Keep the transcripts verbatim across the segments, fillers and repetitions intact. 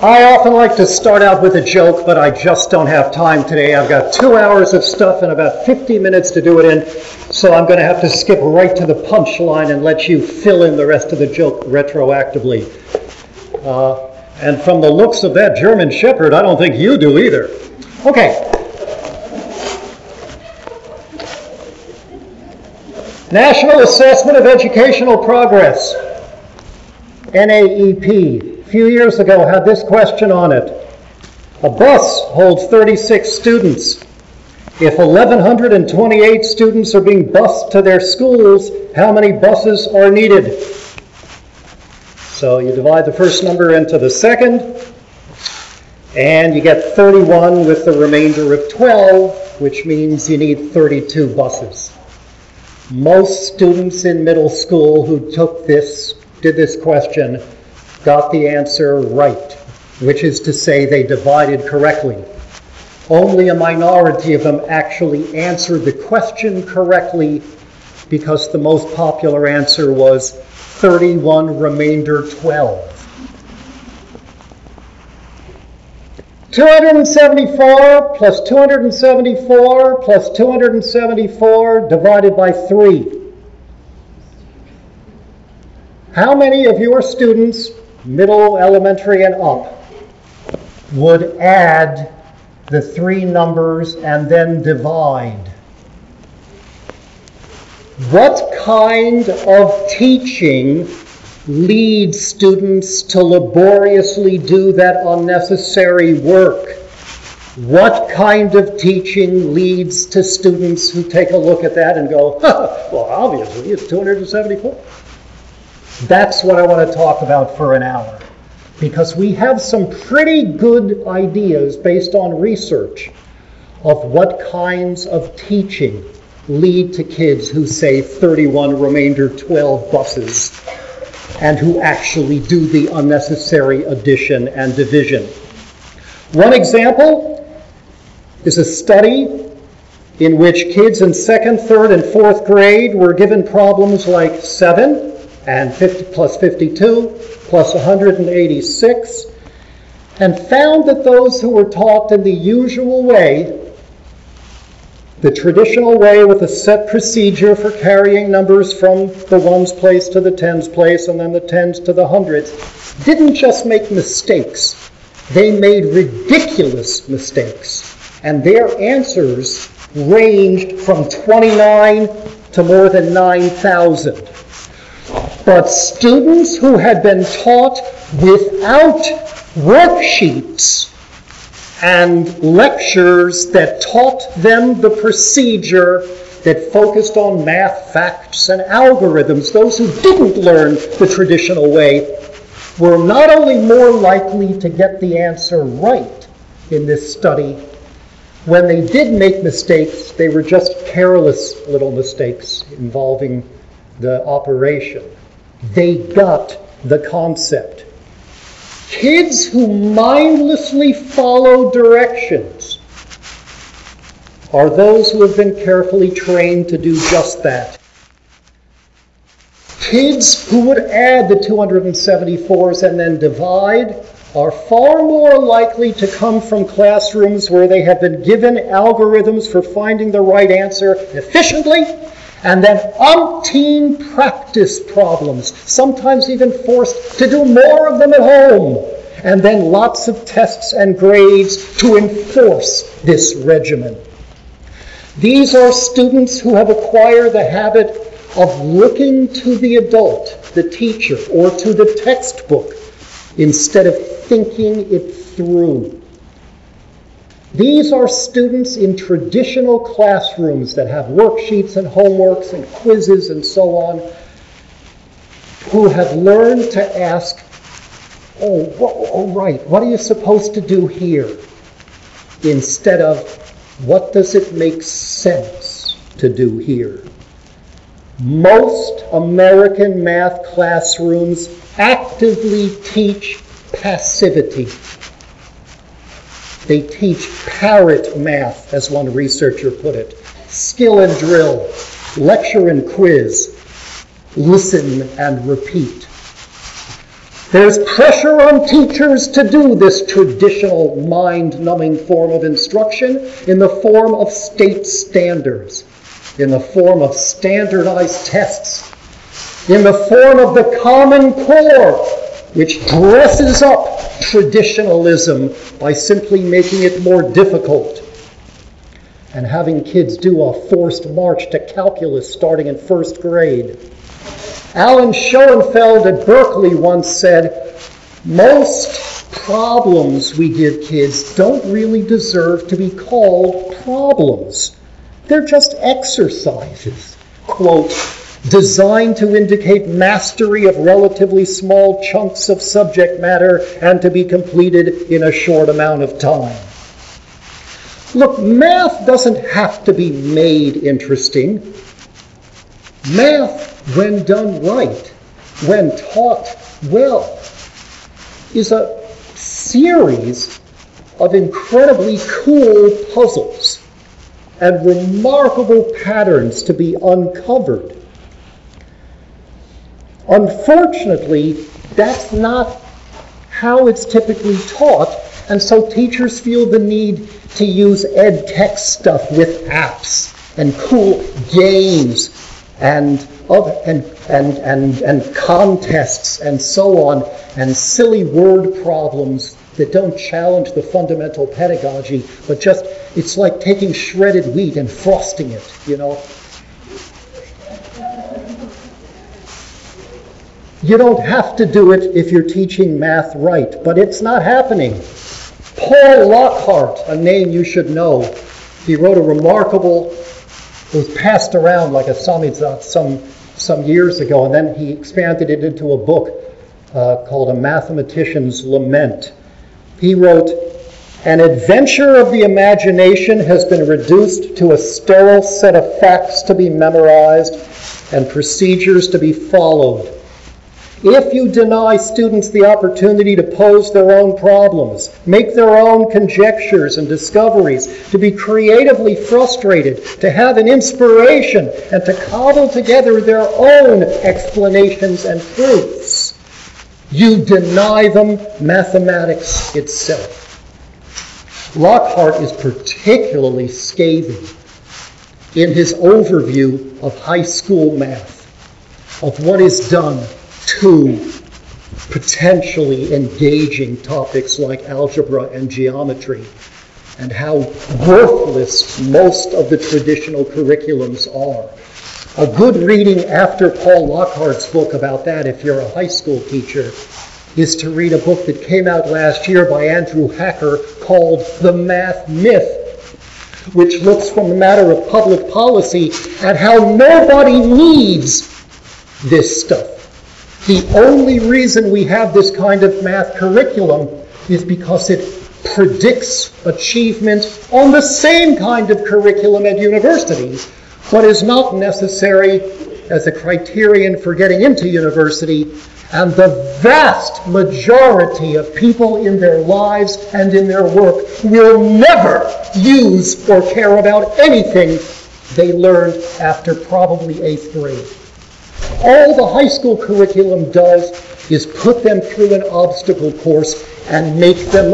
I often like to start out with a joke, but I just don't have time today. I've got two hours of stuff and about fifty minutes to do it in, so I'm going to have to skip right to the punchline and let you fill in the rest of the joke retroactively. Uh, and from the looks of that German Shepherd, I don't think you do either. Okay. National Assessment of Educational Progress, N A E P. A few years ago had this question on it. A bus holds thirty-six students. If one thousand one hundred twenty-eight students are being bused to their schools, how many buses are needed? So you divide the first number into the second, and you get thirty-one with the remainder of twelve, which means you need thirty-two buses. Most students in middle school who took this, did this question, got the answer right, which is to say they divided correctly. Only a minority of them actually answered the question correctly because the most popular answer was thirty-one remainder twelve. two hundred seventy-four plus two hundred seventy-four plus two hundred seventy-four divided by three. How many of your students, middle, elementary, and up, would add the three numbers and then divide? What kind of teaching leads students to laboriously do that unnecessary work? What kind of teaching leads to students who take a look at that and go, well, obviously it's two hundred seventy-four. That's what I want to talk about for an hour, because we have some pretty good ideas based on research of what kinds of teaching lead to kids who say thirty-one remainder twelve buses and who actually do the unnecessary addition and division. One example is a study in which kids in second, third, and fourth grade were given problems like seven and fifty plus fifty-two plus one hundred eighty-six, and found that those who were taught in the usual way, the traditional way with a set procedure for carrying numbers from the ones place to the tens place and then the tens to the hundreds, didn't just make mistakes, they made ridiculous mistakes. And their answers ranged from twenty-nine to more than nine thousand. But students who had been taught without worksheets and lectures that taught them the procedure that focused on math, facts, and algorithms, those who didn't learn the traditional way, were not only more likely to get the answer right in this study, when they did make mistakes, they were just careless little mistakes involving the operation. They got the concept. Kids who mindlessly follow directions are those who have been carefully trained to do just that. Kids who would add the two hundred seventy-fours and then divide are far more likely to come from classrooms where they have been given algorithms for finding the right answer efficiently, and then umpteen practice problems, sometimes even forced to do more of them at home, and then lots of tests and grades to enforce this regimen. These are students who have acquired the habit of looking to the adult, the teacher, or to the textbook, instead of thinking it through. These are students in traditional classrooms that have worksheets and homeworks and quizzes and so on, who have learned to ask, oh, wh- oh right, what are you supposed to do here? Instead of, what does it make sense to do here? Most American math classrooms actively teach passivity. They teach parrot math, as one researcher put it. Skill and drill, lecture and quiz, listen and repeat. There's pressure on teachers to do this traditional mind-numbing form of instruction in the form of state standards, in the form of standardized tests, in the form of the Common Core, which dresses up traditionalism by simply making it more difficult and having kids do a forced march to calculus starting in first grade. Alan Schoenfeld at Berkeley once said, most problems we give kids don't really deserve to be called problems. They're just exercises, quote, designed to indicate mastery of relatively small chunks of subject matter and to be completed in a short amount of time. Look, math doesn't have to be made interesting. Math, when done right, when taught well, is a series of incredibly cool puzzles and remarkable patterns to be uncovered. Unfortunately, that's not how it's typically taught, and so teachers feel the need to use ed tech stuff with apps and cool games and and and and and contests and so on, and silly word problems that don't challenge the fundamental pedagogy, but just, it's like taking shredded wheat and frosting it, you know. You don't have to do it if you're teaching math right, but it's not happening. Paul Lockhart, a name you should know, he wrote a remarkable, it was passed around like a samizdat some, some years ago, and then he expanded it into a book uh, called A Mathematician's Lament. He wrote, an adventure of the imagination has been reduced to a sterile set of facts to be memorized and procedures to be followed. If you deny students the opportunity to pose their own problems, make their own conjectures and discoveries, to be creatively frustrated, to have an inspiration, and to cobble together their own explanations and proofs, you deny them mathematics itself. Lockhart is particularly scathing in his overview of high school math, of what is done to potentially engaging topics like algebra and geometry, and how worthless most of the traditional curriculums are. A good reading after Paul Lockhart's book about that, if you're a high school teacher, is to read a book that came out last year by Andrew Hacker called The Math Myth, which looks from the matter of public policy at how nobody needs this stuff. The only reason we have this kind of math curriculum is because it predicts achievement on the same kind of curriculum at universities, but is not necessary as a criterion for getting into university. And the vast majority of people in their lives and in their work will never use or care about anything they learned after probably eighth grade. All the high school curriculum does is put them through an obstacle course and make them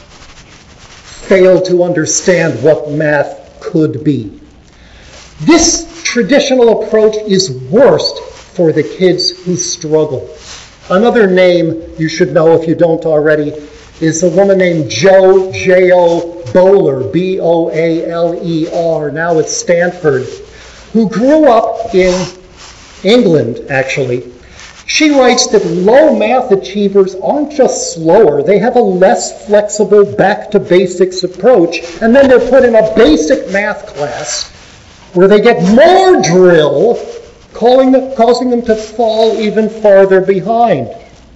fail to understand what math could be. This traditional approach is worst for the kids who struggle. Another name you should know if you don't already is a woman named Jo J O Boaler, B O A L E R, now at Stanford, who grew up in England, actually. She writes that low math achievers aren't just slower, they have a less flexible back-to-basics approach, and then they're put in a basic math class where they get more drill, calling them, causing them to fall even farther behind.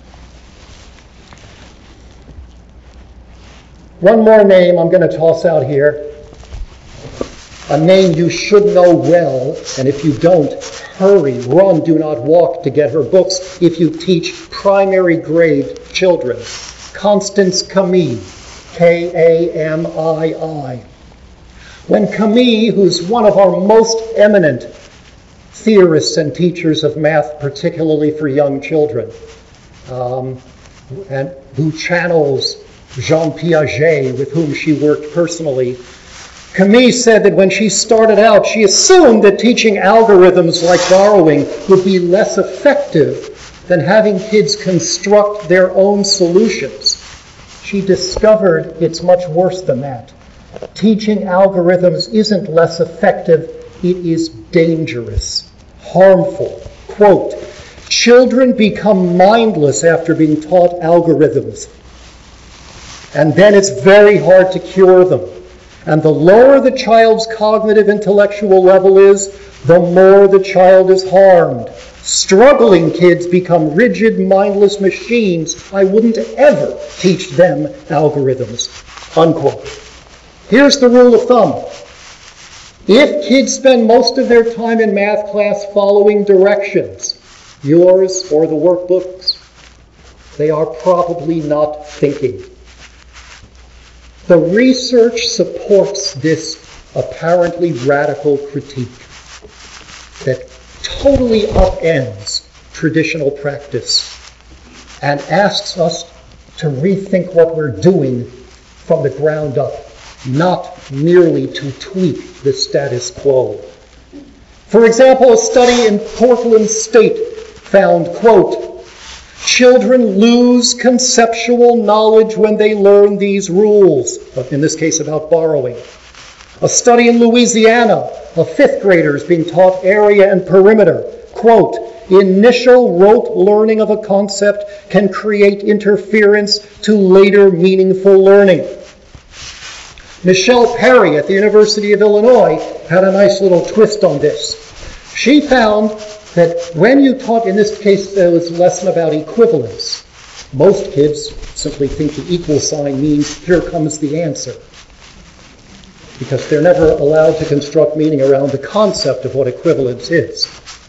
One more name I'm going to toss out here, a name you should know well, and if you don't, hurry, run, do not walk to get her books if you teach primary grade children. Constance Camille, K A M I I. When Camille, who's one of our most eminent theorists and teachers of math, particularly for young children, um, and who channels Jean Piaget, with whom she worked personally. Camille said that when she started out, she assumed that teaching algorithms like borrowing would be less effective than having kids construct their own solutions. She discovered it's much worse than that. Teaching algorithms isn't less effective, it is dangerous, harmful. Quote, children become mindless after being taught algorithms, and then it's very hard to cure them. And the lower the child's cognitive intellectual level is, the more the child is harmed. Struggling kids become rigid, mindless machines. I wouldn't ever teach them algorithms. Unquote. Here's the rule of thumb. If kids spend most of their time in math class following directions, yours or the workbooks, they are probably not thinking. The research supports this apparently radical critique that totally upends traditional practice and asks us to rethink what we're doing from the ground up, not merely to tweak the status quo. For example, a study in Portland State found, quote, children lose conceptual knowledge when they learn these rules, in this case about borrowing. A study in Louisiana of fifth graders being taught area and perimeter. Quote, initial rote learning of a concept can create interference to later meaningful learning. Michelle Perry at the University of Illinois had a nice little twist on this. She found that when you taught, in this case, there was a lesson about equivalence. Most kids simply think the equal sign means here comes the answer, because they're never allowed to construct meaning around the concept of what equivalence is.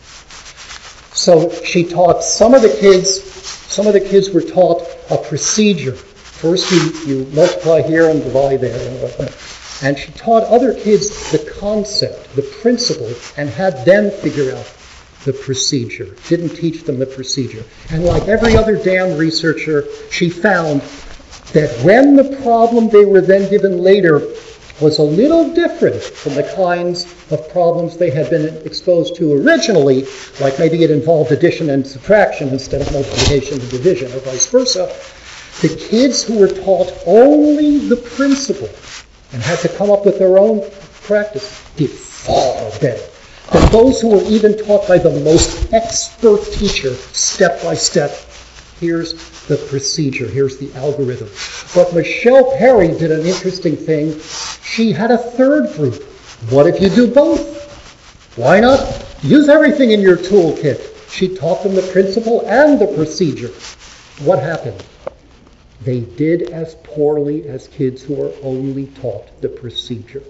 So she taught some of the kids, some of the kids were taught a procedure. First you, you multiply here and divide there. And she taught other kids the concept, the principle, and had them figure out the procedure. Didn't teach them the procedure. And like every other damn researcher, she found that when the problem they were then given later was a little different from the kinds of problems they had been exposed to originally, like maybe it involved addition and subtraction instead of multiplication and division, or vice versa, the kids who were taught only the principle and had to come up with their own practice did far better than those who were even taught by the most expert teacher, step by step. Here's the procedure, here's the algorithm. But Michelle Perry did an interesting thing. She had a third group. What if you do both? Why not use everything in your toolkit? She taught them the principle and the procedure. What happened? They did as poorly as kids who were only taught the procedure.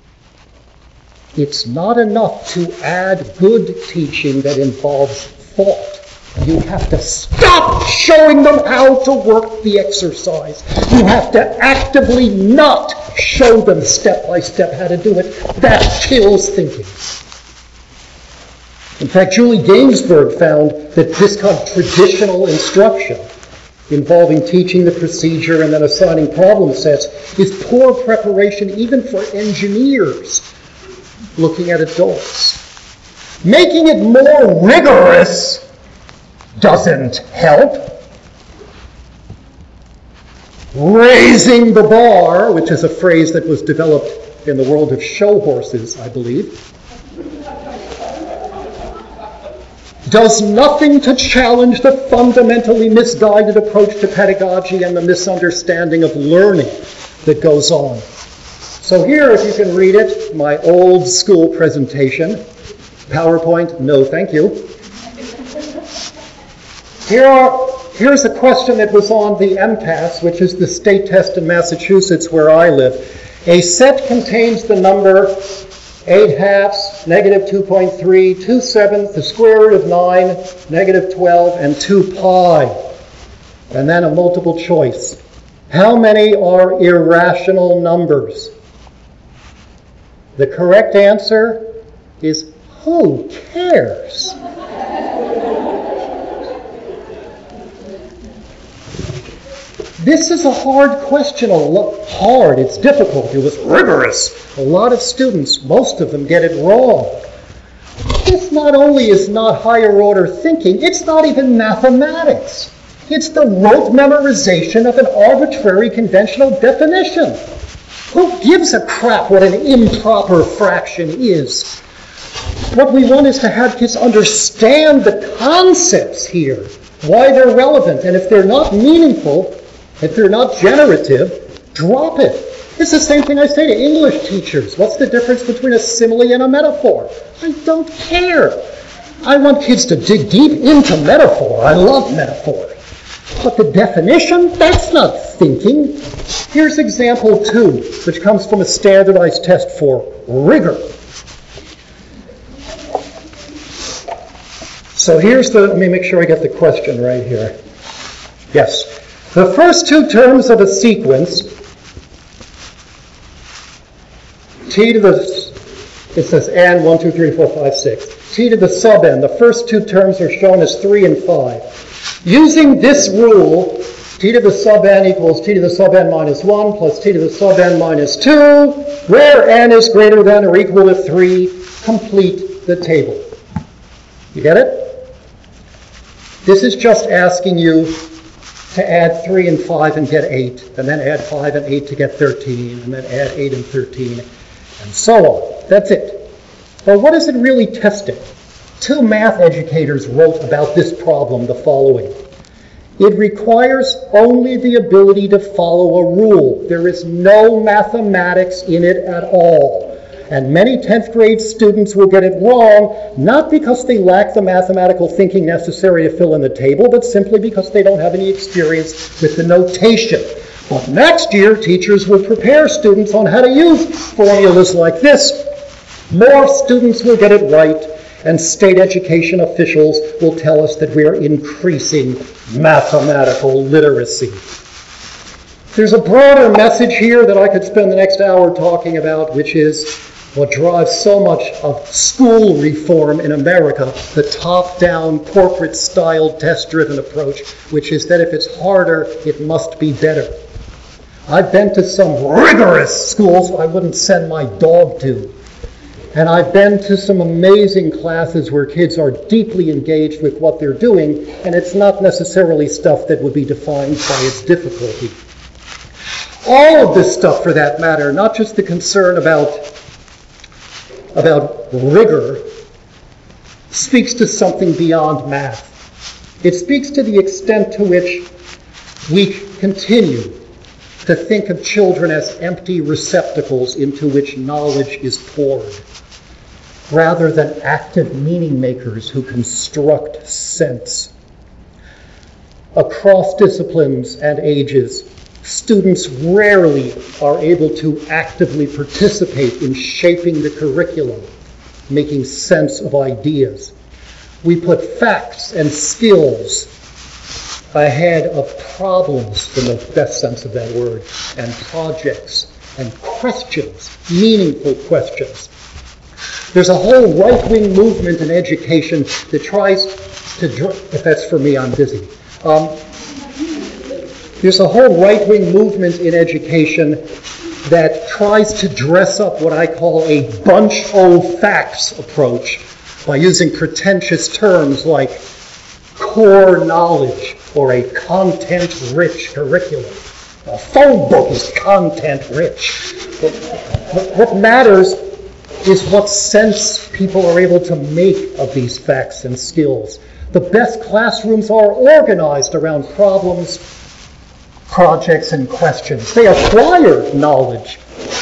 It's not enough to add good teaching that involves thought. You have to stop showing them how to work the exercise. You have to actively not show them step by step how to do it. That kills thinking. In fact, Julie Ginsburg found that this kind of traditional instruction involving teaching the procedure and then assigning problem sets is poor preparation even for engineers looking at adults. Making it more rigorous doesn't help. Raising the bar, which is a phrase that was developed in the world of show horses, I believe, does nothing to challenge the fundamentally misguided approach to pedagogy and the misunderstanding of learning that goes on. So here, if you can read it, my old school presentation. PowerPoint, no thank you. Here are, here's a question that was on the M P A S, which is the state test in Massachusetts where I live. A set contains the number eight halves, negative two point three, two sevenths, the square root of nine, negative twelve, and two pi. And then a multiple choice. How many are irrational numbers? The correct answer is, who cares? This is a hard question. A lo- hard, it's difficult, it was rigorous. A lot of students, most of them, get it wrong. This not only is not higher order thinking, it's not even mathematics. It's the rote memorization of an arbitrary conventional definition. Who gives a crap what an improper fraction is? What we want is to have kids understand the concepts here, why they're relevant, and if they're not meaningful, if they're not generative, drop it. It's the same thing I say to English teachers. What's the difference between a simile and a metaphor? I don't care. I want kids to dig deep into metaphor. I love metaphor. But the definition, that's not thinking. Here's example two, which comes from a standardized test for rigor. So here's the, let me make sure I get the question right here. Yes. The first two terms of a sequence, t to the, it says n, one, two, three, four, five, six. T to the sub n, the first two terms are shown as three and five. Using this rule, t to the sub n equals t to the sub n minus one plus t to the sub n minus two, where n is greater than or equal to three, complete the table. You get it? This is just asking you to add three and five and get eight, and then add five and eight to get thirteen, and then add eight and thirteen, and so on. That's it. Well, what is it really testing? Two math educators wrote about this problem the following. It requires only the ability to follow a rule. There is no mathematics in it at all. And many tenth grade students will get it wrong, not because they lack the mathematical thinking necessary to fill in the table, but simply because they don't have any experience with the notation. But next year, teachers will prepare students on how to use formulas like this. More students will get it right, and state education officials will tell us that we are increasing mathematical literacy. There's a broader message here that I could spend the next hour talking about, which is what drives so much of school reform in America, the top-down, corporate-style, test-driven approach, which is that if it's harder, it must be better. I've been to some rigorous schools I wouldn't send my dog to. And I've been to some amazing classes where kids are deeply engaged with what they're doing, and it's not necessarily stuff that would be defined by its difficulty. All of this stuff, for that matter, not just the concern about, about rigor, speaks to something beyond math. It speaks to the extent to which we continue to think of children as empty receptacles into which knowledge is poured, rather than active meaning makers who construct sense. Across disciplines and ages, students rarely are able to actively participate in shaping the curriculum, making sense of ideas. We put facts and skills ahead of problems, in the best sense of that word, and projects and questions, meaningful questions. There's a whole right-wing movement in education that tries to, if that's for me, I'm busy. Um, there's a whole right-wing movement in education that tries to dress up what I call a bunch o' facts approach by using pretentious terms like core knowledge or a content-rich curriculum. A phone book is content-rich. What, what matters is what sense people are able to make of these facts and skills. The best classrooms are organized around problems, projects, and questions. They acquire knowledge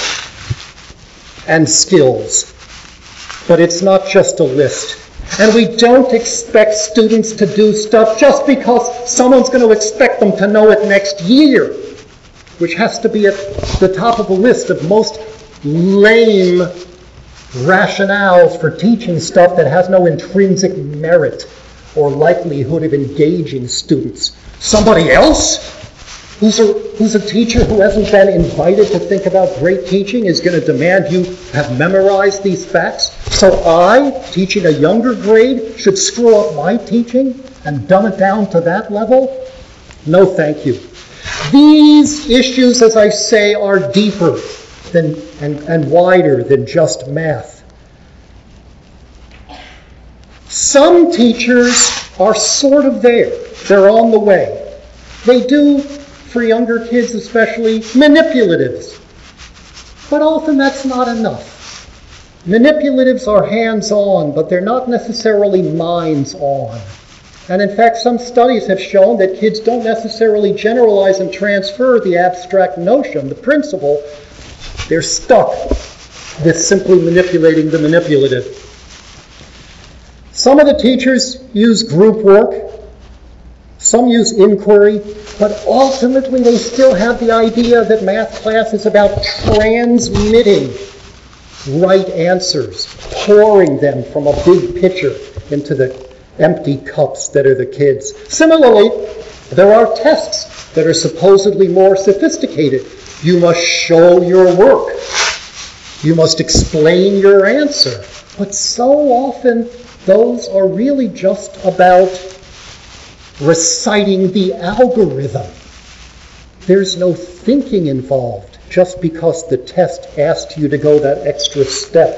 and skills, but it's not just a list. And we don't expect students to do stuff just because someone's going to expect them to know it next year, which has to be at the top of the list of most lame rationales for teaching stuff that has no intrinsic merit or likelihood of engaging students. Somebody else who's a, who's a teacher who hasn't been invited to think about great teaching is going to demand you have memorized these facts? So I, teaching a younger grade, should screw up my teaching and dumb it down to that level? No, thank you. these issues, as I say, are deeper than and, and wider than just math. Some teachers are sort of there. They're on the way. They do, for younger kids especially, manipulatives. But often that's not enough. Manipulatives are hands-on, but they're not necessarily minds-on. And in fact, some studies have shown that kids don't necessarily generalize and transfer the abstract notion, the principle. They're stuck with simply manipulating the manipulative. Some of the teachers use group work. Some use inquiry. But ultimately, they still have the idea that math class is about transmitting right answers, pouring them from a big pitcher into the empty cups that are the kids. Similarly, there are tests that are supposedly more sophisticated. You must show your work. You must explain your answer. But so often, those are really just about reciting the algorithm. There's no thinking involved just because the test asked you to go that extra step.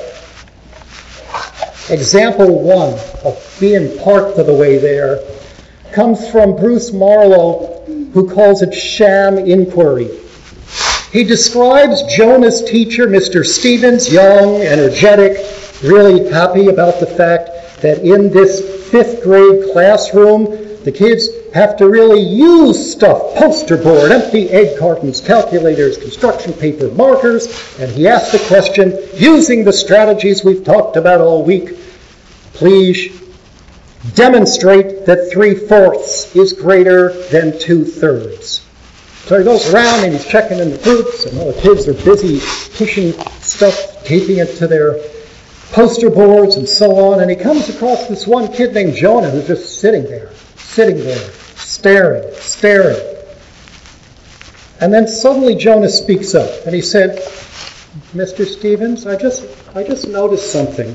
Example one of being part of the way there comes from Bruce Marlowe, who calls it sham inquiry. He describes Jonah's teacher, Mister Stevens, young, energetic, really happy about the fact that in this fifth grade classroom, the kids have to really use stuff, poster board, empty egg cartons, calculators, construction paper, markers, and he asked the question, using the strategies we've talked about all week, please demonstrate that three-fourths is greater than two-thirds. So he goes around and he's checking in the groups, and all the kids are busy pushing stuff, taping it to their poster boards and so on, and he comes across this one kid named Jonah who's just sitting there. Sitting there, staring, staring. And then suddenly Jonah speaks up, and he said, Mister Stevens, I just I just noticed something.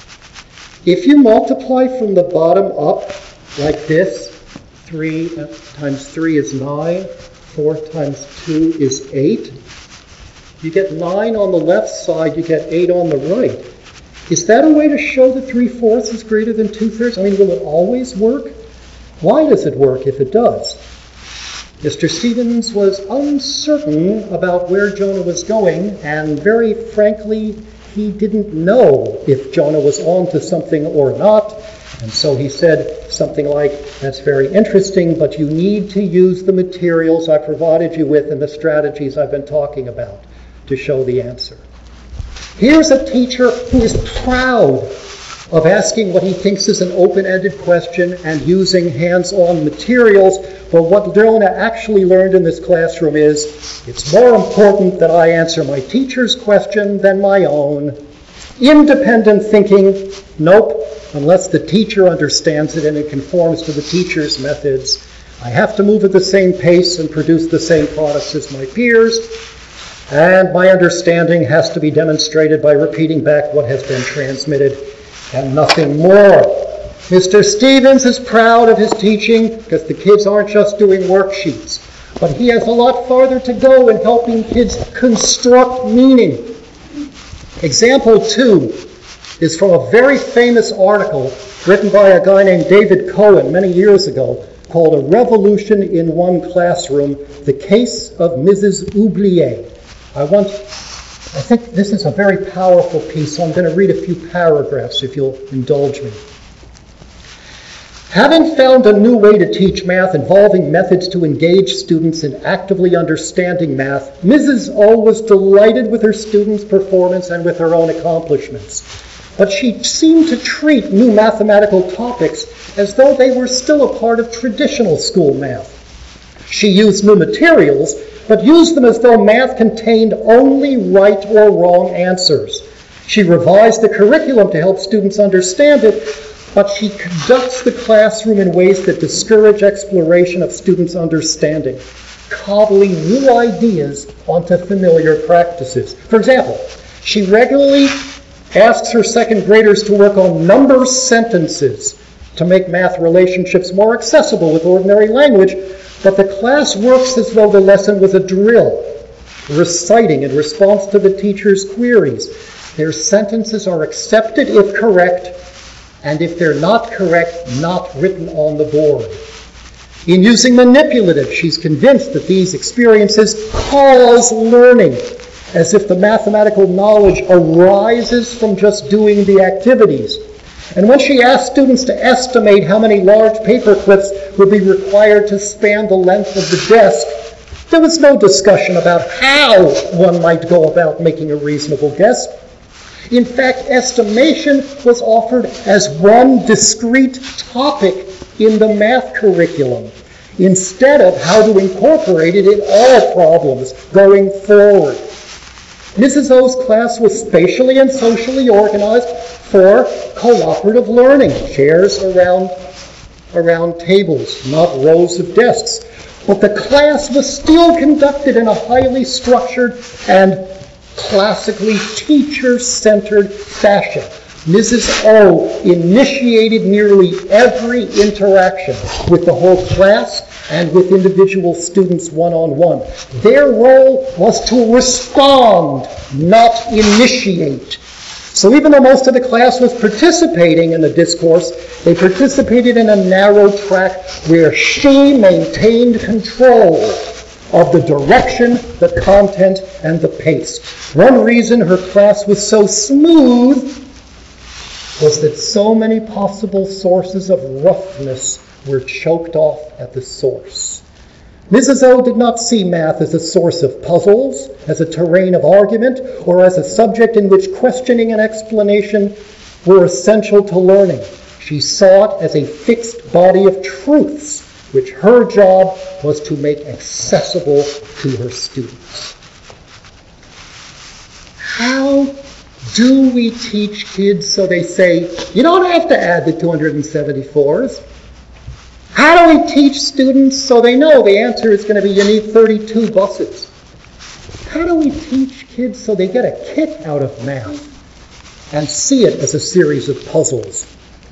If you multiply from the bottom up like this, three times three is nine, four times two is eight. You get nine on the left side, you get eight on the right. Is that a way to show that three-fourths is greater than two-thirds? I mean, will it always work? Why does it work if it does? Mister Stevens was uncertain about where Jonah was going, and very frankly, he didn't know if Jonah was on to something or not. And so he said something like, that's very interesting, but you need to use the materials I provided you with and the strategies I've been talking about to show the answer. Here's a teacher who is proud of asking what he thinks is an open-ended question and using hands-on materials. But what Jonah actually learned in this classroom is, it's more important that I answer my teacher's question than my own. Independent thinking, nope, unless the teacher understands it and it conforms to the teacher's methods. I have to move at the same pace and produce the same products as my peers. And my understanding has to be demonstrated by repeating back what has been transmitted and nothing more. Mister Stevens is proud of his teaching because the kids aren't just doing worksheets, but he has a lot farther to go in helping kids construct meaning. Example two is from a very famous article written by a guy named David Cohen many years ago called A Revolution in One Classroom, The Case of Missus Oublié. I want, I think this is a very powerful piece, so I'm going to read a few paragraphs if you'll indulge me. Having found a new way to teach math involving methods to engage students in actively understanding math, Missus O was delighted with her students' performance and with her own accomplishments. But she seemed to treat new mathematical topics as though they were still a part of traditional school math. She used new materials, but used them as though math contained only right or wrong answers. She revised the curriculum to help students understand it, but she conducts the classroom in ways that discourage exploration of students' understanding, cobbling new ideas onto familiar practices. For example, she regularly asks her second graders to work on number sentences to make math relationships more accessible with ordinary language, But the class works as though the lesson was a drill, reciting in response to the teacher's queries. Their sentences are accepted if correct, and if they're not correct, not written on the board. In using manipulative, she's convinced that these experiences cause learning, as if the mathematical knowledge arises from just doing the activities. And when she asked students to estimate how many large paper clips would be required to span the length of the desk, there was no discussion about how one might go about making a reasonable guess. In fact, estimation was offered as one discrete topic in the math curriculum, instead of how to incorporate it in all problems going forward. Missus O's class was spatially and socially organized for cooperative learning, chairs around, around tables, not rows of desks. But the class was still conducted in a highly structured and classically teacher-centered fashion. Missus O initiated nearly every interaction with the whole class and with individual students one-on-one. Their role was to respond, not initiate. So even though most of the class was participating in the discourse, they participated in a narrow track where she maintained control of the direction, the content, and the pace. One reason her class was so smooth was that so many possible sources of roughness were choked off at the source. Missus O did not see math as a source of puzzles, as a terrain of argument, or as a subject in which questioning and explanation were essential to learning. She saw it as a fixed body of truths, which her job was to make accessible to her students. How do we teach kids so they say, you don't have to add the two hundred seventy-fours? How do we teach students so they know the answer is going to be you need thirty-two buses? How do we teach kids so they get a kick out of math and see it as a series of puzzles?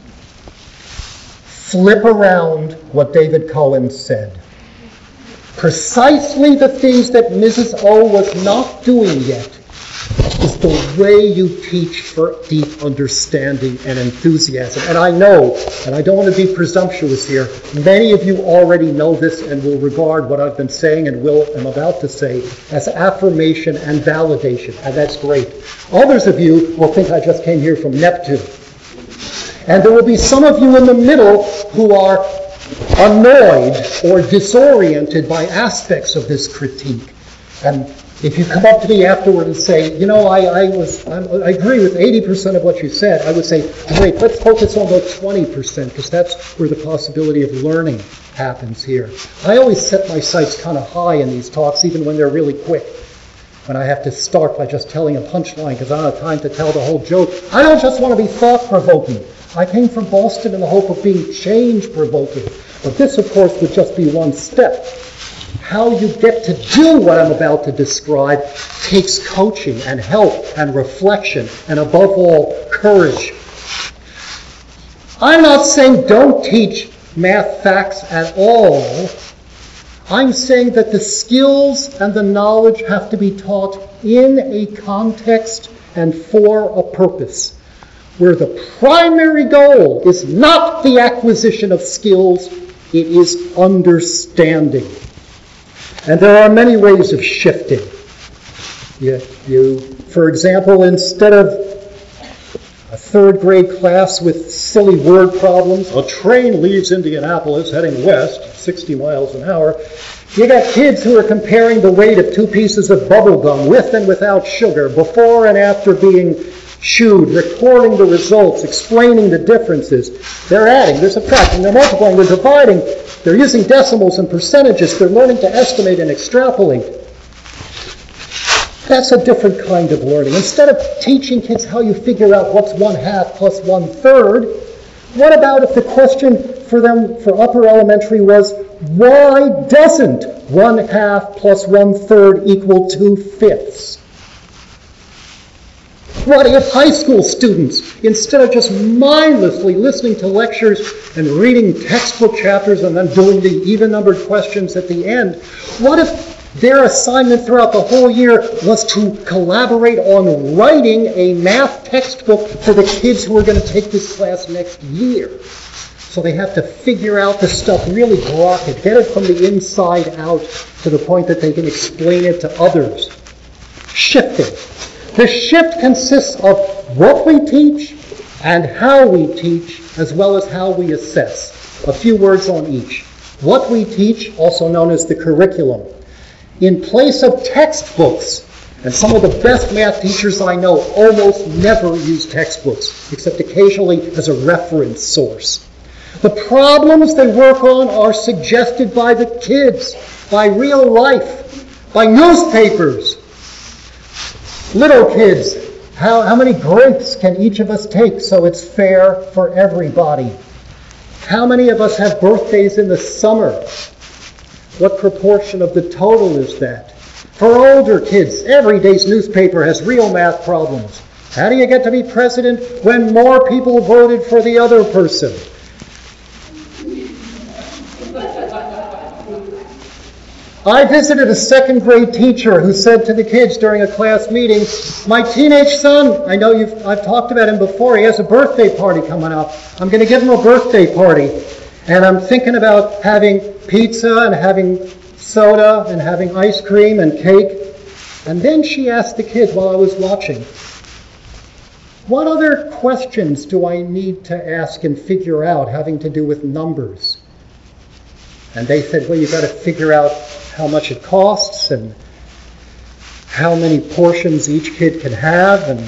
Flip around what David Cohen said. Precisely the things that Missus O was not doing yet is the way you teach for deep understanding and enthusiasm. And I know, and I don't want to be presumptuous here, many of you already know this and will regard what I've been saying and will am about to say as affirmation and validation, and that's great. Others of you will think I just came here from Neptune. And there will be some of you in the middle who are annoyed or disoriented by aspects of this critique. And if you come up to me afterward and say, you know, I, I was, I'm, I agree with eighty percent of what you said, I would say, great, let's focus on the twenty percent, because that's where the possibility of learning happens here. I always set my sights kind of high in these talks, even when they're really quick. When I have to start by just telling a punchline because I don't have time to tell the whole joke. I don't just want to be thought-provoking. I came from Boston in the hope of being change-provoking. But this, of course, would just be one step. How you get to do what I'm about to describe takes coaching and help and reflection and, above all, courage. I'm not saying don't teach math facts at all. I'm saying that the skills and the knowledge have to be taught in a context and for a purpose, where the primary goal is not the acquisition of skills, it is understanding. And there are many ways of shifting. You, you, for example, instead of a third grade class with silly word problems, a train leaves Indianapolis heading west, sixty miles an hour, you got kids who are comparing the weight of two pieces of bubble gum with and without sugar, before and after being chewed, recording the results, explaining the differences. They're adding, they're subtracting, they're multiplying, they're dividing, they're using decimals and percentages, they're learning to estimate and extrapolate. That's a different kind of learning. Instead of teaching kids how you figure out what's one half plus one third, what about if the question for them for upper elementary was, why doesn't one half plus one third equal two fifths? What if high school students, instead of just mindlessly listening to lectures and reading textbook chapters and then doing the even-numbered questions at the end, what if their assignment throughout the whole year was to collaborate on writing a math textbook for the kids who are going to take this class next year? So they have to figure out the stuff, really grok it, get it from the inside out to the point that they can explain it to others. Shifting. The shift consists of what we teach and how we teach, as well as how we assess. A few words on each. What we teach, also known as the curriculum. In place of textbooks, and some of the best math teachers I know almost never use textbooks, except occasionally as a reference source. The problems they work on are suggested by the kids, by real life, by newspapers. Little kids, how, how many grapes can each of us take so it's fair for everybody? How many of us have birthdays in the summer? What proportion of the total is that? For older kids, every day's newspaper has real math problems. How do you get to be president when more people voted for the other person? I visited a second grade teacher who said to the kids during a class meeting, my teenage son, I know you've I've talked about him before, he has a birthday party coming up. I'm going to give him a birthday party. And I'm thinking about having pizza and having soda and having ice cream and cake. And then she asked the kids while I was watching, what other questions do I need to ask and figure out having to do with numbers? And they said, well, you've got to figure out how much it costs and how many portions each kid can have. And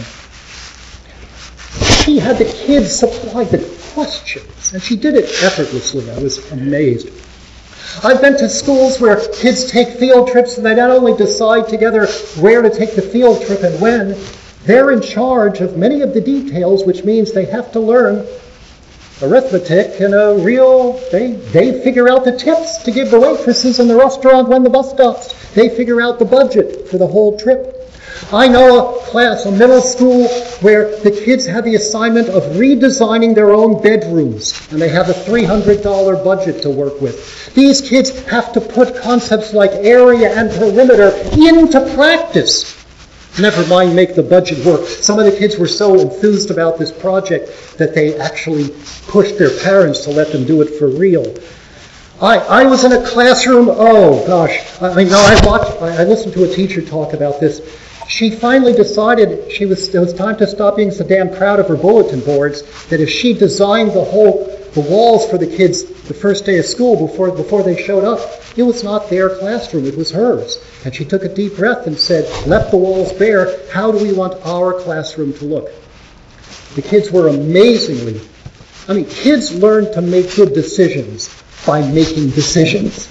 she had the kids supply the questions, and she did it effortlessly. I was amazed. I've been to schools where kids take field trips, and they not only decide together where to take the field trip and when, they're in charge of many of the details, which means they have to learn arithmetic and a real, they, they figure out the tips to give the waitresses in the restaurant when the bus stops. They figure out the budget for the whole trip. I know a class, a middle school, where the kids have the assignment of redesigning their own bedrooms, and they have a three hundred dollars budget to work with. These kids have to put concepts like area and perimeter into practice. Never mind make the budget work. Some of the kids were so enthused about this project that they actually pushed their parents to let them do it for real. I, I was in a classroom, oh gosh, I, I know I watched, I, I listened to a teacher talk about this. She finally decided she was, it was time to stop being so damn proud of her bulletin boards, that if she designed the whole, the walls for the kids the first day of school before, before they showed up, it was not their classroom, it was hers. And she took a deep breath and said, left the walls bare, how do we want our classroom to look? The kids were amazingly, I mean, kids learn to make good decisions by making decisions,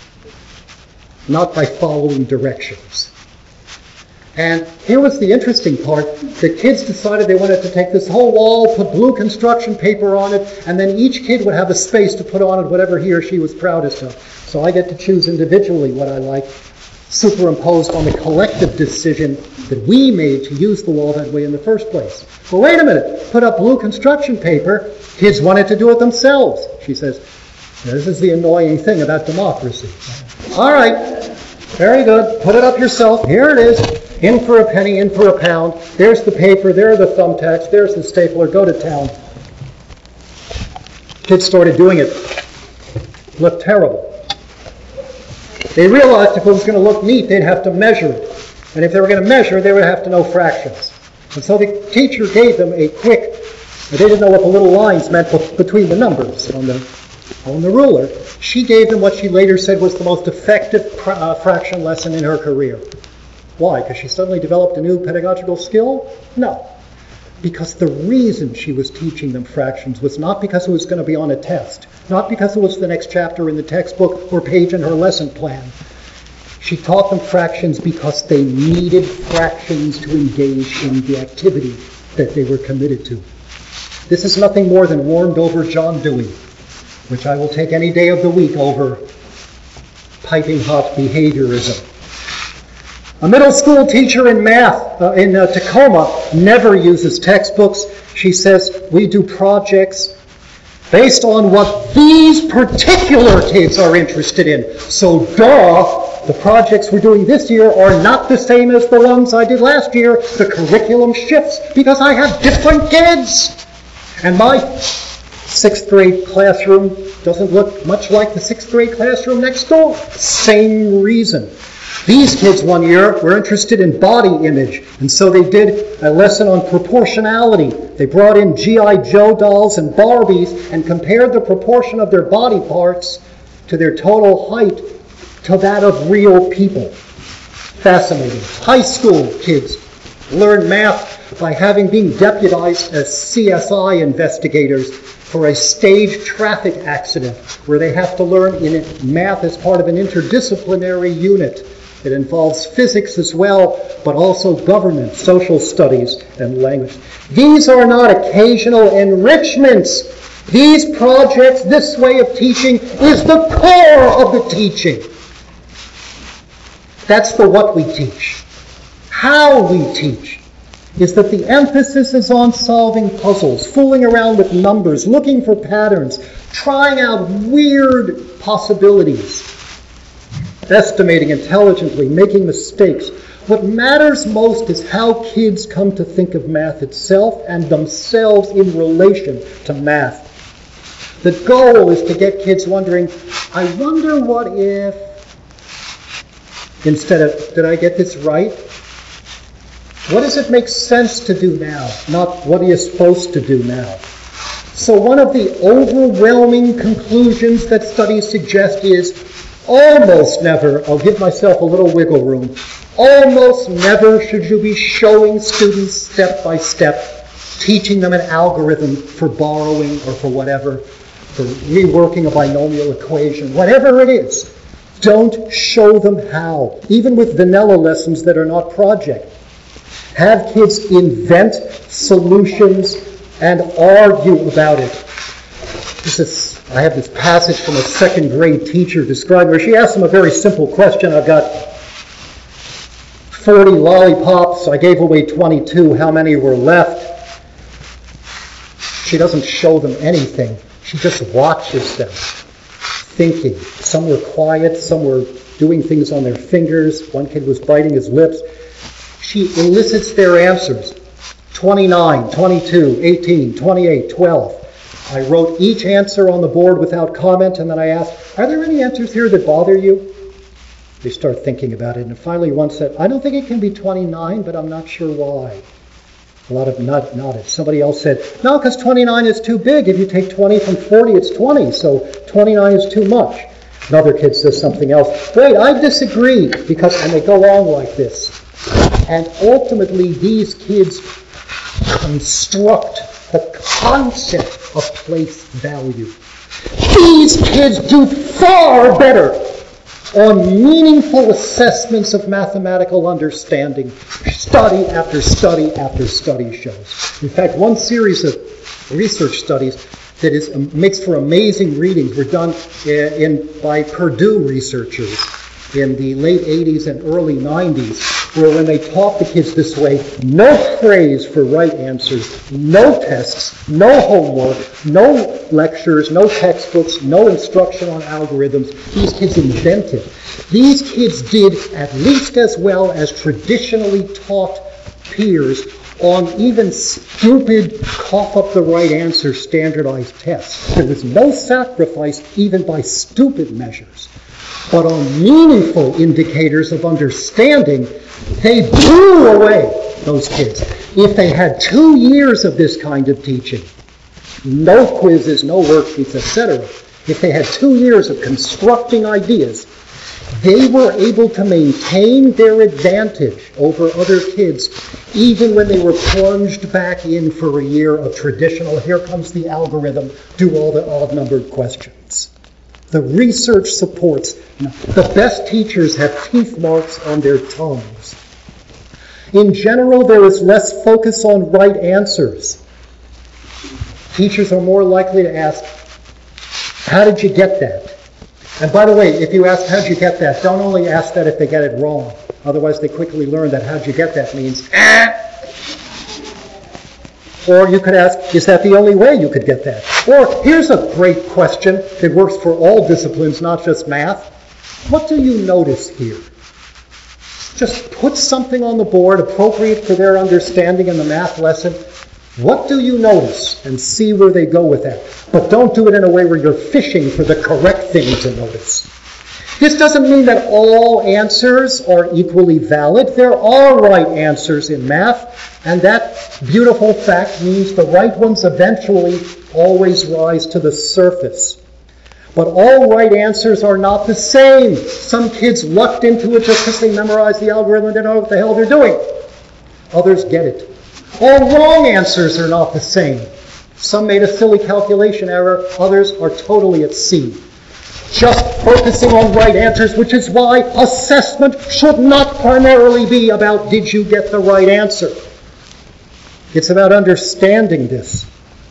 not by following directions. And here was the interesting part. The kids decided they wanted to take this whole wall, put blue construction paper on it, and then each kid would have a space to put on it whatever he or she was proudest of. So I get to choose individually what I like, superimposed on the collective decision that we made to use the wall that way in the first place. Well, wait a minute. Put up blue construction paper. Kids wanted to do it themselves. She says, this is the annoying thing about democracy. All right. Very good. Put it up yourself. Here it is. In for a penny, in for a pound. There's the paper. There are the thumbtacks. There's the stapler. Go to town. Kids started doing it. Looked terrible. They realized if it was going to look neat, they'd have to measure it. And if they were going to measure, they would have to know fractions. And so the teacher gave them a quick, they didn't know what the little lines meant between the numbers on the, on the ruler. She gave them what she later said was the most effective uh, fraction lesson in her career. Why? Because she suddenly developed a new pedagogical skill? No. Because the reason she was teaching them fractions was not because it was going to be on a test, not because it was the next chapter in the textbook or page in her lesson plan. She taught them fractions because they needed fractions to engage in the activity that they were committed to. This is nothing more than warmed over John Dewey, which I will take any day of the week over piping hot behaviorism. A middle school teacher in math uh, in uh, Tacoma never uses textbooks. She says, we do projects based on what these particular kids are interested in. So, duh, the projects we're doing this year are not the same as the ones I did last year. The curriculum shifts because I have different kids. And my sixth grade classroom doesn't look much like the sixth grade classroom next door. Same reason. These kids one year were interested in body image, and so they did a lesson on proportionality. They brought in G I Joe dolls and Barbies and compared the proportion of their body parts to their total height to that of real people. Fascinating. High school kids learn math by having been deputized as C S I investigators for a staged traffic accident where they have to learn in math as part of an interdisciplinary unit. It involves physics as well, but also government, social studies, and language. These are not occasional enrichments. These projects, this way of teaching, is the core of the teaching. That's the what we teach. How we teach is that the emphasis is on solving puzzles, fooling around with numbers, looking for patterns, trying out weird possibilities, estimating intelligently, making mistakes. What matters most is how kids come to think of math itself and themselves in relation to math. The goal is to get kids wondering, I wonder what if, instead of, did I get this right? What does it make sense to do now, not what are you supposed to do now? So one of the overwhelming conclusions that studies suggest is almost never, I'll give myself a little wiggle room, almost never should you be showing students step by step, teaching them an algorithm for borrowing or for whatever, for reworking a binomial equation, whatever it is. Don't show them how, even with vanilla lessons that are not project. Have kids invent solutions and argue about it. This is, I have this passage from a second grade teacher describing where she asked them a very simple question. I've got forty lollipops. I gave away twenty-two. How many were left? She doesn't show them anything. She just watches them thinking. Some were quiet. Some were doing things on their fingers. One kid was biting his lips. She elicits their answers. twenty-nine, twenty-two, eighteen, twenty-eight, twelve. I wrote each answer on the board without comment, and then I asked, are there any answers here that bother you? They start thinking about it, and finally one said, I don't think it can be twenty-nine, but I'm not sure why. A lot of them nod, nodded. Somebody else said, no, because twenty-nine is too big. If you take twenty from forty, it's twenty, so twenty-nine is too much. Another kid says something else. Wait, I disagree, because, and they go on like this. And ultimately, these kids construct the concept of place value. These kids do far better on meaningful assessments of mathematical understanding. Study after study after study shows. In fact, one series of research studies that is makes for amazing readings were done in by Purdue researchers in the late eighties and early nineties, where when they taught the kids this way, no praise for right answers, no tests, no homework, no lectures, no textbooks, no instruction on algorithms. These kids invented. These kids did at least as well as traditionally taught peers on even stupid cough up the right answer standardized tests. There was no sacrifice even by stupid measures. But on meaningful indicators of understanding, they blew away those kids. If they had two years of this kind of teaching, no quizzes, no worksheets, et cetera, if they had two years of constructing ideas, they were able to maintain their advantage over other kids even when they were plunged back in for a year of traditional, here comes the algorithm, do all the odd-numbered questions. The research supports the best teachers have teeth marks on their tongues. In general, there is less focus on right answers. Teachers are more likely to ask, how did you get that? And by the way, if you ask, how did you get that, don't only ask that if they get it wrong. Otherwise, they quickly learn that how'd you get that means, ah. Or you could ask, is that the only way you could get that? Or here's a great question that works for all disciplines, not just math. What do you notice here? Just put something on the board appropriate for their understanding in the math lesson. What do you notice? And see where they go with that. But don't do it in a way where you're fishing for the correct thing to notice. This doesn't mean that all answers are equally valid. There are right answers in math, and that beautiful fact means the right ones eventually always rise to the surface. But all right answers are not the same. Some kids lucked into it just because they memorized the algorithm and they don't know what the hell they're doing. Others get it. All wrong answers are not the same. Some made a silly calculation error. Others are totally at sea. Just focusing on right answers, which is why assessment should not primarily be about did you get the right answer. It's about understanding this.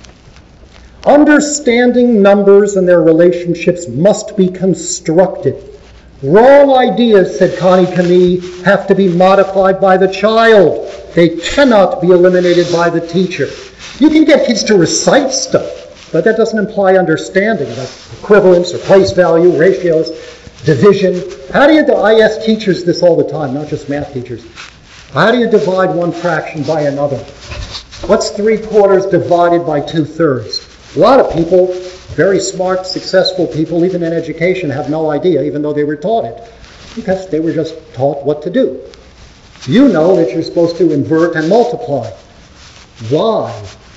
Understanding numbers and their relationships must be constructed. Wrong ideas, said Connie Camille, have to be modified by the child. They cannot be eliminated by the teacher. You can get kids to recite stuff, but that doesn't imply understanding about equivalence or place value, ratios, division. How do you do, I ask teachers this all the time, not just math teachers. How do you divide one fraction by another? What's three quarters divided by two thirds? A lot of people, very smart, successful people, even in education, have no idea, even though they were taught it, because they were just taught what to do. You know that you're supposed to invert and multiply. Why?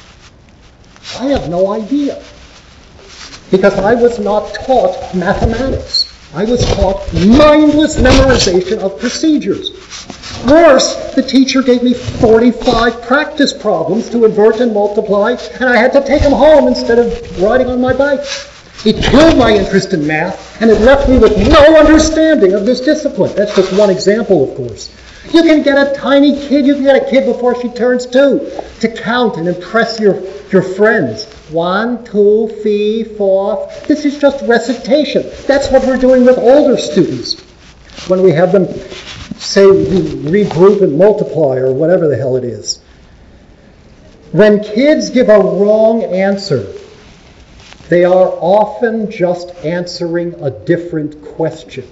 I have no idea. Because I was not taught mathematics. I was taught mindless memorization of procedures. Worse, the teacher gave me forty-five practice problems to invert and multiply, and I had to take them home instead of riding on my bike. It killed my interest in math, and it left me with no understanding of this discipline. That's just one example, of course. You can get a tiny kid, you can get a kid before she turns two, to count and impress your, your friends. One, two, three, four. This is just recitation. That's what we're doing with older students. When we have them say regroup and multiply or whatever the hell it is. When kids give a wrong answer, they are often just answering a different question.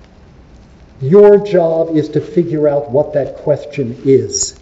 Your job is to figure out what that question is.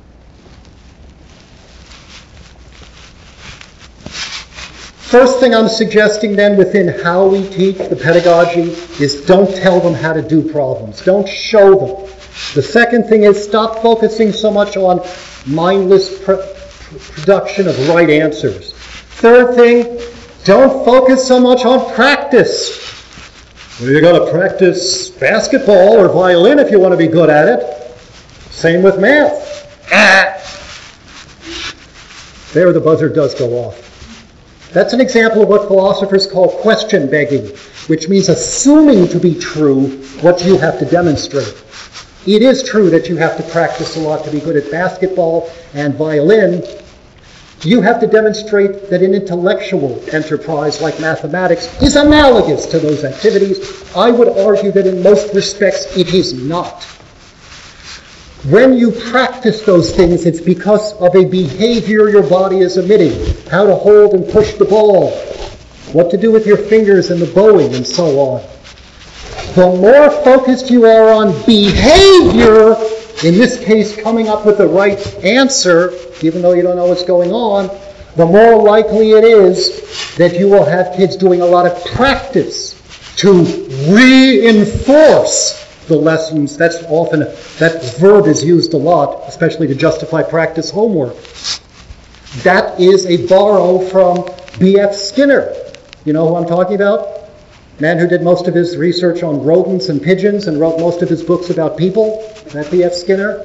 First thing I'm suggesting then within how we teach the pedagogy is don't tell them how to do problems. Don't show them. The second thing is stop focusing so much on mindless pr- production of right answers. Third thing, don't focus so much on practice. Well, you got to practice basketball or violin if you want to be good at it. Same with math. Ah. There the buzzer does go off. That's an example of what philosophers call question begging, which means assuming to be true what you have to demonstrate. It is true that you have to practice a lot to be good at basketball and violin. You have to demonstrate that an intellectual enterprise like mathematics is analogous to those activities. I would argue that in most respects it is not. When you practice those things, it's because of a behavior your body is emitting. How to hold and push the ball, what to do with your fingers and the bowing, and so on. The more focused you are on behavior, in this case coming up with the right answer, even though you don't know what's going on, the more likely it is that you will have kids doing a lot of practice to reinforce the lessons. That's often, that verb is used a lot, especially to justify practice homework. That is a borrow from B F Skinner. You know who I'm talking about? Man who did most of his research on rodents and pigeons and wrote most of his books about people. That B F Skinner.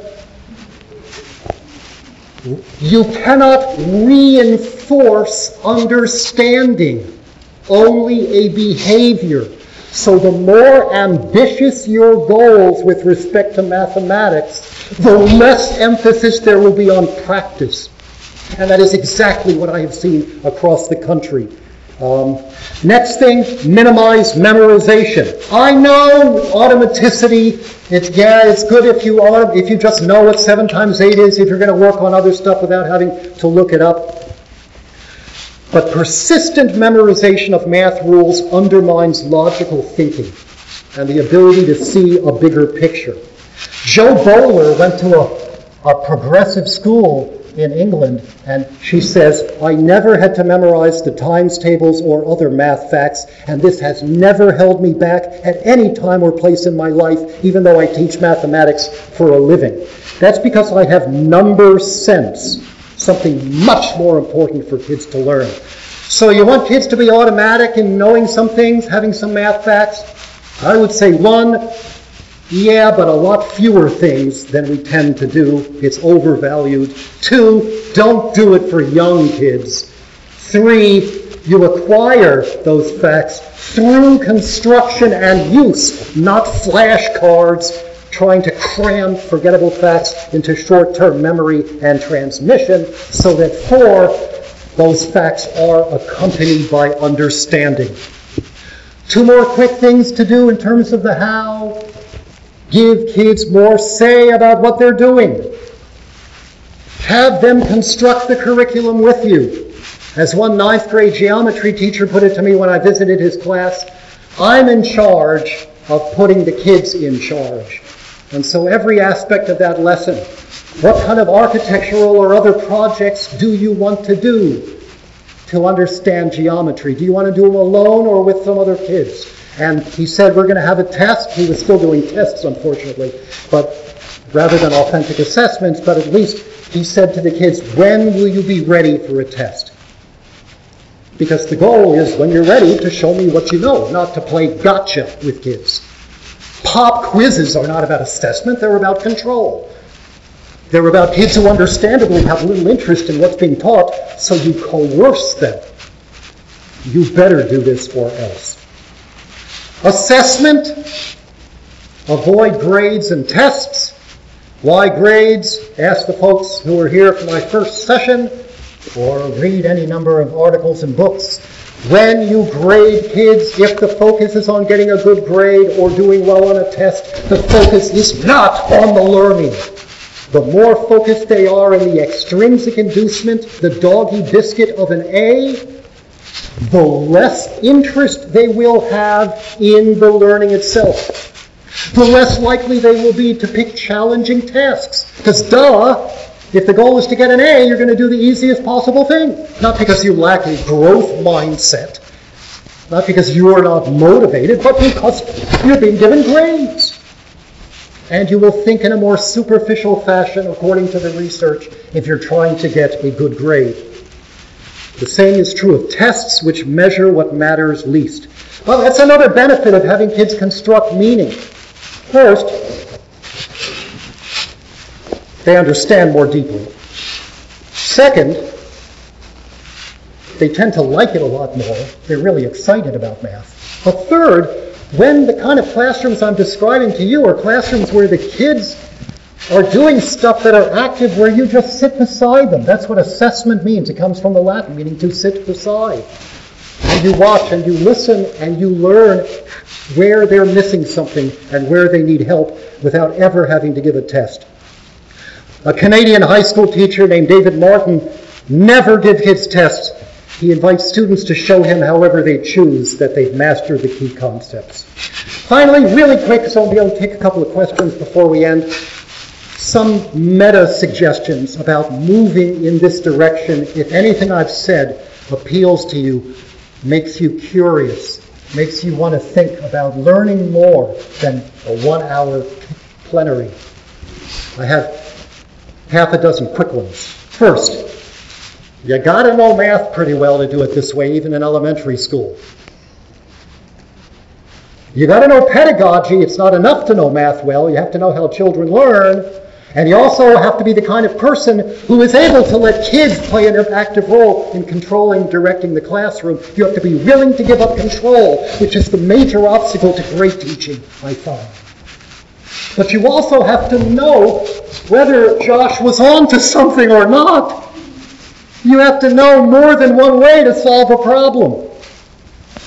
You cannot reinforce understanding, only a behavior. So the more ambitious your goals with respect to mathematics, the less emphasis there will be on practice. And that is exactly what I have seen across the country. Um, next thing, minimize memorization. I know automaticity, it's, yeah, it's good if you are, if you just know what seven times eight is, if you're going to work on other stuff without having to look it up. But persistent memorization of math rules undermines logical thinking and the ability to see a bigger picture. Jo Boaler went to a, a progressive school in England, and she says, I never had to memorize the times tables or other math facts, and this has never held me back at any time or place in my life, even though I teach mathematics for a living. That's because I have number sense, something much more important for kids to learn. So you want kids to be automatic in knowing some things, having some math facts? I would say one, yeah, but a lot fewer things than we tend to do. It's overvalued. Two, don't do it for young kids. Three, you acquire those facts through construction and use, not flashcards trying to cram forgettable facts into short-term memory and transmission. So that four, those facts are accompanied by understanding. Two more quick things to do in terms of the how. Give kids more say about what they're doing. Have them construct the curriculum with you. As one ninth grade geometry teacher put it to me when I visited his class, I'm in charge of putting the kids in charge. And so every aspect of that lesson, what kind of architectural or other projects do you want to do to understand geometry? Do you want to do them alone or with some other kids? And he said, we're going to have a test. He was still doing tests, unfortunately, but rather than authentic assessments, but at least he said to the kids, when will you be ready for a test? Because the goal is, when you're ready, to show me what you know, not to play gotcha with kids. Pop quizzes are not about assessment, they're about control. They're about kids who understandably have little interest in what's being taught, so you coerce them. You better do this or else. Assessment, avoid grades and tests. Why grades? Ask the folks who were here for my first session, or read any number of articles and books. When you grade kids, if the focus is on getting a good grade or doing well on a test, the focus is not on the learning. The more focused they are in the extrinsic inducement, the doggy biscuit of an A, the less interest they will have in the learning itself. The less likely they will be to pick challenging tasks. Because duh, if the goal is to get an A, you're going to do the easiest possible thing. Not because you lack a growth mindset. Not because you are not motivated, but because you're being given grades. And you will think in a more superficial fashion, according to the research, if you're trying to get a good grade. The same is true of tests, which measure what matters least. Well, that's another benefit of having kids construct meaning. First, they understand more deeply. Second, they tend to like it a lot more. They're really excited about math. But third, when the kind of classrooms I'm describing to you are classrooms where the kids are doing stuff that are active, where you just sit beside them. That's what assessment means. It comes from the Latin, meaning to sit beside. And you watch and you listen and you learn where they're missing something and where they need help without ever having to give a test. A Canadian high school teacher named David Martin never gives kids tests. He invites students to show him, however they choose, that they've mastered the key concepts. Finally, really quick, so I'll be able to take a couple of questions before we end. Some meta suggestions about moving in this direction. If anything I've said appeals to you, makes you curious, makes you want to think about learning more than a one-hour plenary, I have half a dozen quick ones. First, you got to know math pretty well to do it this way, even in elementary school. You got to know pedagogy. It's not enough to know math well. You have to know how children learn. And you also have to be the kind of person who is able to let kids play an active role in controlling, directing the classroom. You have to be willing to give up control, which is the major obstacle to great teaching, I find. But you also have to know whether Josh was on to something or not. You have to know more than one way to solve a problem.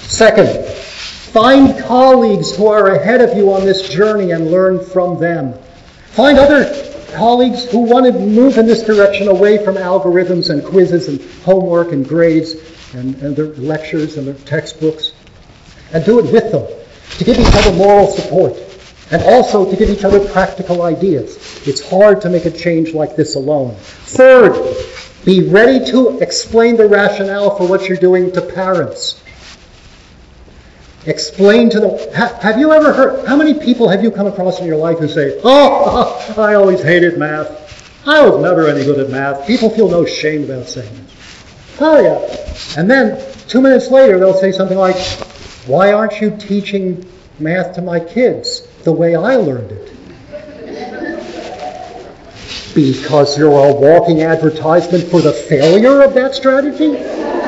Second, find colleagues who are ahead of you on this journey and learn from them. Find other colleagues who want to move in this direction away from algorithms and quizzes and homework and grades and, and their lectures and their textbooks. And do it with them, to give each other moral support, and also to give each other practical ideas. It's hard to make a change like this alone. Third, be ready to explain the rationale for what you're doing to parents. Explain to them. Ha, have you ever heard, how many people have you come across in your life who say, oh, I always hated math. I was never any good at math. People feel no shame about saying it. Oh, yeah. And then, two minutes later, they'll say something like, why aren't you teaching math to my kids the way I learned it? Because you're a walking advertisement for the failure of that strategy?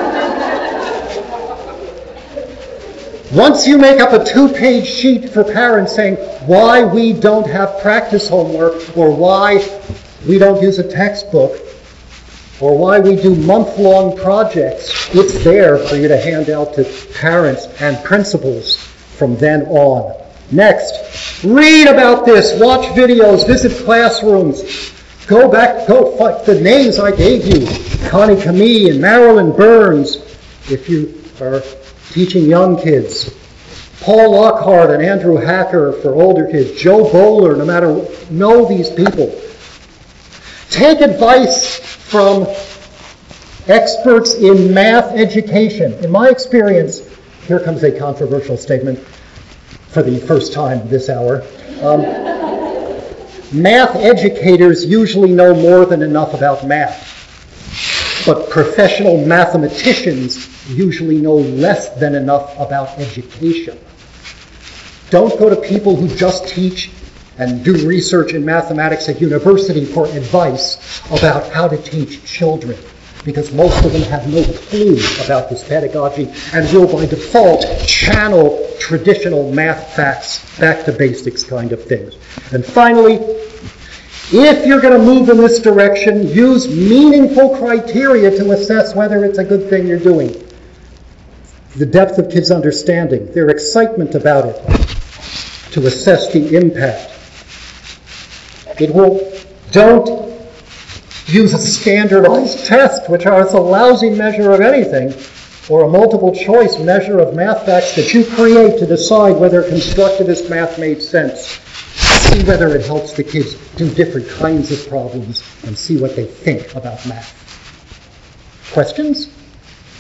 Once you make up a two-page sheet for parents saying why we don't have practice homework, or why we don't use a textbook, or why we do month-long projects, it's there for you to hand out to parents and principals from then on. Next, read about this, watch videos, visit classrooms, go back, go find the names I gave you, Connie Camille and Marilyn Burns, if you are teaching young kids, Paul Lockhart and Andrew Hacker for older kids, Joe Bowler, no matter what, know these people. Take advice from experts in math education. In my experience, here comes a controversial statement for the first time this hour. Um, math educators usually know more than enough about math, but professional mathematicians usually know less than enough about education. Don't go to people who just teach and do research in mathematics at university for advice about how to teach children, because most of them have no clue about this pedagogy and will by default channel traditional math facts back to basics kind of things. And finally, if you're going to move in this direction, use meaningful criteria to assess whether it's a good thing you're doing. The depth of kids' understanding, their excitement about it, to assess the impact. It will, don't use a standardized test, which is a lousy measure of anything, or a multiple choice measure of math facts that you create to decide whether constructivist math made sense. See whether it helps the kids do different kinds of problems and see what they think about math. Questions?